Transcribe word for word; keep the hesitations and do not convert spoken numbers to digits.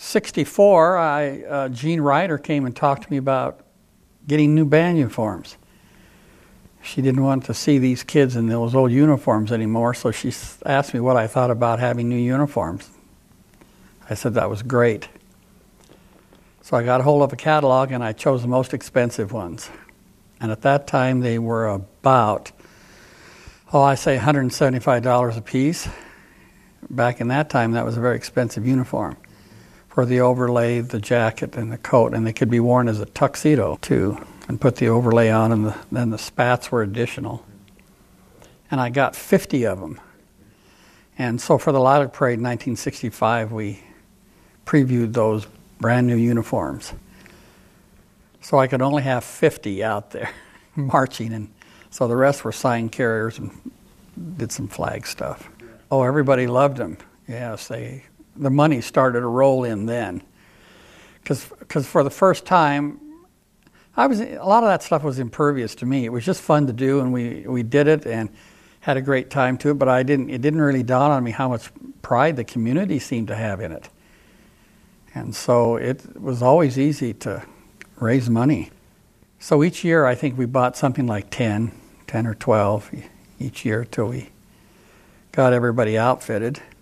sixty-four, I, uh, Gene Ryder came and talked to me about getting new band uniforms. She didn't want to see these kids in those old uniforms anymore, so she asked me what I thought about having new uniforms. I said that was great. So I got a hold of a catalog and I chose the most expensive ones. And at that time they were about, oh, I say one hundred seventy-five dollars a piece. Back in that time, that was a very expensive uniform for the overlay, the jacket, and the coat, and they could be worn as a tuxedo too, and put the overlay on, and the, then the spats were additional. And I got fifty of them. And so for the Lilac Parade in nineteen sixty-five, we previewed those brand new uniforms. So I could only have fifty out there marching, and so the rest were sign carriers and did some flag stuff. Oh, everybody loved them. Yes, they. The money started to roll in then, because because for the first time, I was a lot of that stuff was impervious to me. It was just fun to do, and we, we did it and had a great time to it. But I didn't. It didn't really dawn on me how much pride the community seemed to have in it, and so it was always easy to raise money. So each year, I think we bought something like ten, ten or twelve each year till we got everybody outfitted.